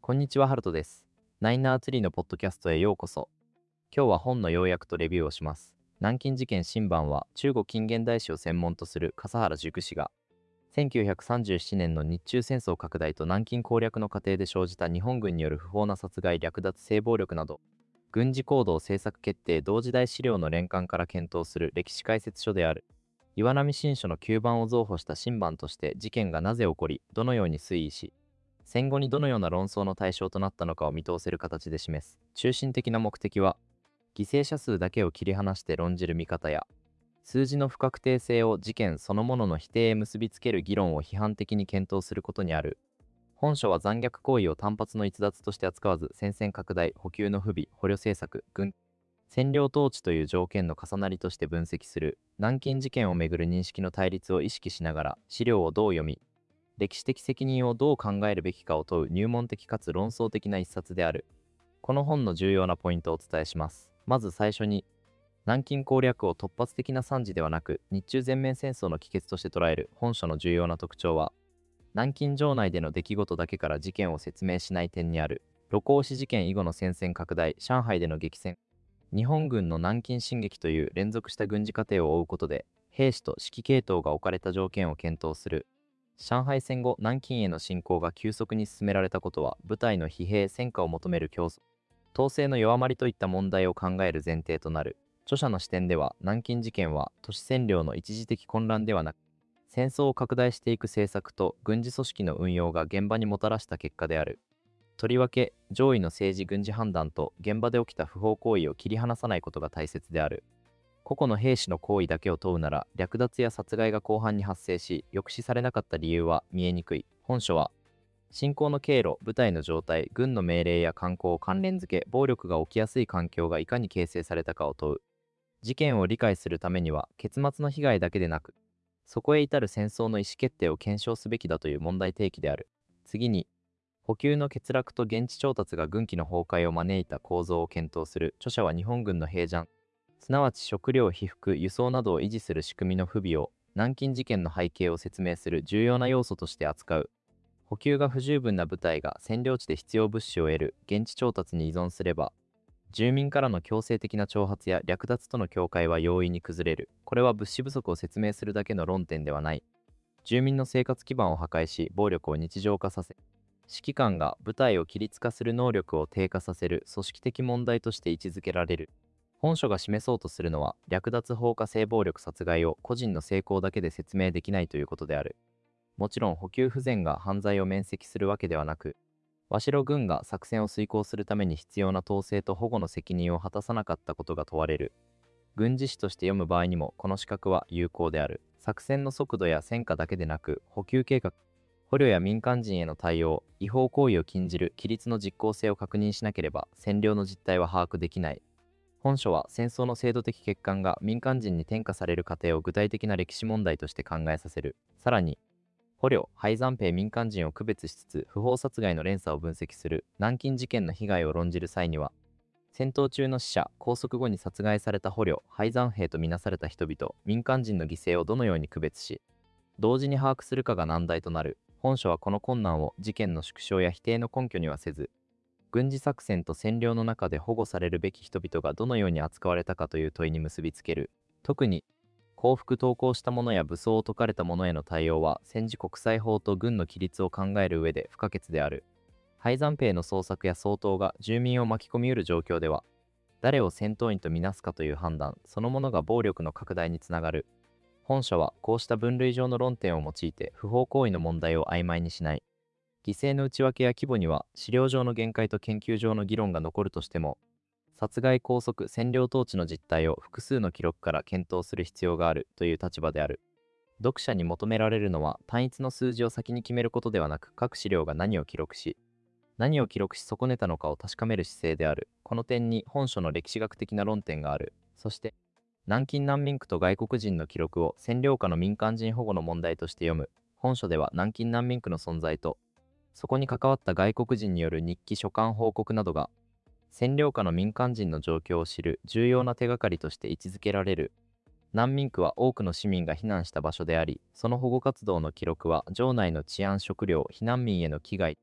こんにちは、ハルトです。ナイナーツリーのポッドキャストへようこそ。今日は本の要約とレビューをします。南京事件新版は中国近現代史を専門とする笠原塾氏が、1937年の日中戦争拡大と南京攻略の過程で生じた日本軍による不法な殺害、略奪、性暴力など、軍事行動政策決定同時代資料の連関から検討する歴史解説書である。岩波新書の旧版を増補した新版として事件がなぜ起こり、どのように推移し、戦後にどのような論争の対象となったのかを見通せる形で示す。中心的な目的は、犠牲者数だけを切り離して論じる見方や、数字の不確定性を事件そのものの否定へ結びつける議論を批判的に検討することにある。本書は残虐行為を単発の逸脱として扱わず、戦線拡大、補給の不備、捕虜政策、占領統治という条件の重なりとして分析する。南京事件をめぐる認識の対立を意識しながら、資料をどう読み、歴史的責任をどう考えるべきかを問う入門的かつ論争的な一冊である。この本の重要なポイントをお伝えします。まず最初に、南京攻略を突発的な惨事ではなく、日中全面戦争の帰結として捉える本書の重要な特徴は、南京城内での出来事だけから事件を説明しない点にある。盧溝市事件以後の戦線拡大、上海での激戦、日本軍の南京進撃という連続した軍事過程を追うことで、兵士と指揮系統が置かれた条件を検討する。上海戦後、南京への侵攻が急速に進められたことは、部隊の疲弊、戦果を求める競争、統制の弱まりといった問題を考える前提となる。著者の視点では、南京事件は都市占領の一時的混乱ではなく、戦争を拡大していく政策と軍事組織の運用が現場にもたらした結果である。とりわけ、上位の政治軍事判断と現場で起きた不法行為を切り離さないことが大切である。個々の兵士の行為だけを問うなら、略奪や殺害が広範に発生し、抑止されなかった理由は見えにくい。本書は、侵攻の経路、部隊の状態、軍の命令や慣行を関連付け、暴力が起きやすい環境がいかに形成されたかを問う。事件を理解するためには、結末の被害だけでなく、そこへ至る戦争の意思決定を検証すべきだという問題提起である。次に、補給の欠落と現地調達が軍機の崩壊を招いた構造を検討する。著者は日本軍の兵站、すなわち食料、被服、輸送などを維持する仕組みの不備を、南京事件の背景を説明する重要な要素として扱う。補給が不十分な部隊が占領地で必要物資を得る現地調達に依存すれば、住民からの強制的な挑発や略奪との境界は容易に崩れる。これは物資不足を説明するだけの論点ではない。住民の生活基盤を破壊し、暴力を日常化させ、指揮官が部隊を規律化する能力を低下させる組織的問題として位置づけられる。本書が示そうとするのは、略奪、放火、性暴力、殺害を個人の成功だけで説明できないということである。もちろん補給不全が犯罪を免責するわけではなく、鷲呂軍が作戦を遂行するために必要な統制と保護の責任を果たさなかったことが問われる。軍事史として読む場合にもこの資格は有効である。作戦の速度や戦果だけでなく、補給計画、捕虜や民間人への対応、違法行為を禁じる規律の実効性を確認しなければ占領の実態は把握できない。本書は戦争の制度的欠陥が民間人に転嫁される過程を具体的な歴史問題として考えさせる。さらに、捕虜、敗残兵、民間人を区別しつつ不法殺害の連鎖を分析する。南京事件の被害を論じる際には、戦闘中の死者、拘束後に殺害された捕虜、敗残兵とみなされた人々、民間人の犠牲をどのように区別し、同時に把握するかが難題となる。本書はこの困難を事件の縮小や否定の根拠にはせず、軍事作戦と占領の中で保護されるべき人々がどのように扱われたかという問いに結びつける。特に、降伏投降した者や武装を解かれた者への対応は、戦時国際法と軍の規律を考える上で不可欠である。敗残兵の捜索や掃討が住民を巻き込みうる状況では、誰を戦闘員とみなすかという判断そのものが暴力の拡大につながる。本書はこうした分類上の論点を用いて不法行為の問題を曖昧にしない。犠牲の内訳や規模には資料上の限界と研究上の議論が残るとしても、殺害、拘束、占領統治の実態を複数の記録から検討する必要があるという立場である。読者に求められるのは単一の数字を先に決めることではなく、各資料が何を記録し損ねたのかを確かめる姿勢である。この点に本書の歴史学的な論点がある。そして、南京難民区と外国人の記録を占領下の民間人保護の問題として読む。本書では南京難民区の存在と、そこに関わった外国人による日記、書簡、報告などが、占領下の民間人の状況を知る重要な手がかりとして位置づけられる。難民区は多くの市民が避難した場所であり、その保護活動の記録は城内の治安、食料、避難民への危害、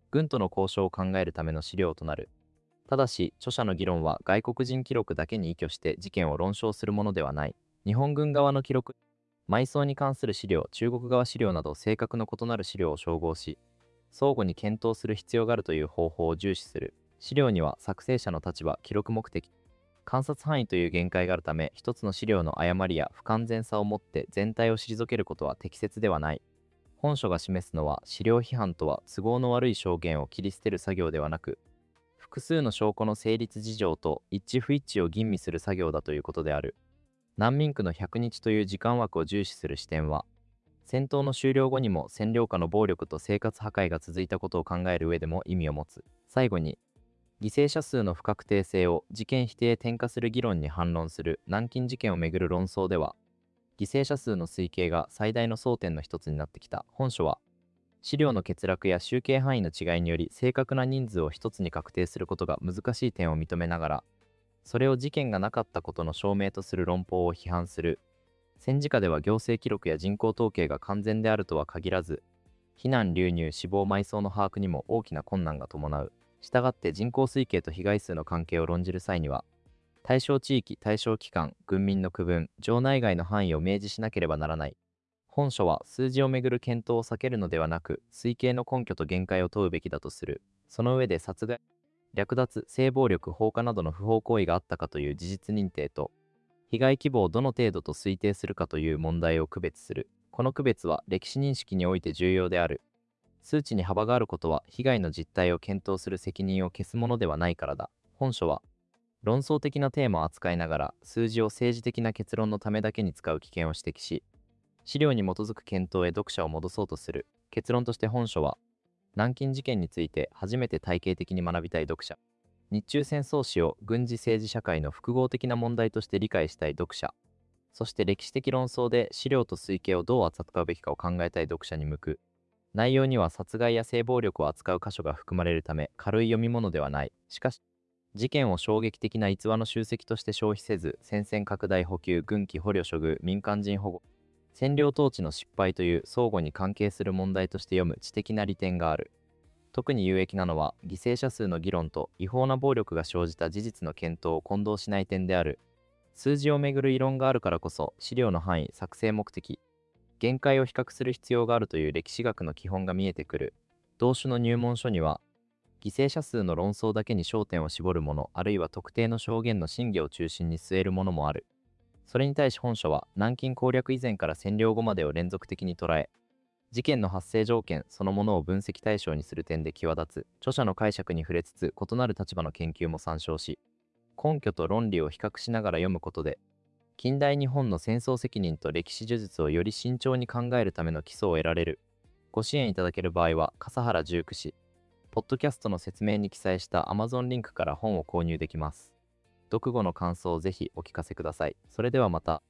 軍との交渉を考えるための資料となる。ただし、著者の議論は外国人記録だけに依拠して事件を論証するものではない。日本軍側の記録、埋葬に関する資料、中国側資料など性格の異なる資料を照合し、相互に検討する必要があるという方法を重視する。資料には作成者の立場、記録目的、観察範囲という限界があるため、一つの資料の誤りや不完全さをもって全体を退けることは適切ではない。本書が示すのは、資料批判とは都合の悪い証言を切り捨てる作業ではなく、複数の証拠の成立事情と一致不一致を吟味する作業だということである。難民区の100日という時間枠を重視する視点は、戦闘の終了後にも占領下の暴力と生活破壊が続いたことを考える上でも意味を持つ。最後に、犠牲者数の不確定性を事件否定へ転化する議論に反論する南京事件をめぐる論争では、犠牲者数の推計が最大の争点の一つになってきた。本書は、資料の欠落や集計範囲の違いにより正確な人数を一つに確定することが難しい点を認めながら、それを事件がなかったことの証明とする論法を批判する。戦時下では行政記録や人口統計が完全であるとは限らず、避難流入死亡埋葬の把握にも大きな困難が伴う。したがって人口推計と被害数の関係を論じる際には、対象地域、対象期間、軍民の区分、城内外の範囲を明示しなければならない。本書は数字をめぐる検討を避けるのではなく、推計の根拠と限界を問うべきだとする。その上で殺害、略奪、性暴力、放火などの不法行為があったかという事実認定と、被害規模をどの程度と推定するかという問題を区別する。この区別は歴史認識において重要である。数値に幅があることは被害の実態を検討する責任を消すものではないからだ。本書は論争的なテーマを扱いながら数字を政治的な結論のためだけに使う危険を指摘し、資料に基づく検討へ読者を戻そうとする。結論として本書は、南京事件について初めて体系的に学びたい読者、日中戦争史を軍事政治社会の複合的な問題として理解したい読者、そして歴史的論争で資料と推計をどう扱うべきかを考えたい読者に向く。内容には殺害や性暴力を扱う箇所が含まれるため軽い読み物ではない。しかし、事件を衝撃的な逸話の集積として消費せず、戦線拡大補給、軍機捕虜処遇、民間人保護、占領統治の失敗という相互に関係する問題として読む知的な利点がある。特に有益なのは、犠牲者数の議論と違法な暴力が生じた事実の検討を混同しない点である。数字をめぐる異論があるからこそ、資料の範囲、作成目的、限界を比較する必要があるという歴史学の基本が見えてくる。同種の入門書には、犠牲者数の論争だけに焦点を絞るもの、あるいは特定の証言の真偽を中心に据えるものもある。それに対し本書は、南京攻略以前から占領後までを連続的に捉え、事件の発生条件そのものを分析対象にする点で際立つ。著者の解釈に触れつつ、異なる立場の研究も参照し、根拠と論理を比較しながら読むことで、近代日本の戦争責任と歴史呪術をより慎重に考えるための基礎を得られる。ご支援いただける場合は、笠原重九氏、ポッドキャストの説明に記載した Amazon リンクから本を購入できます。読後の感想をぜひお聞かせください。それではまた。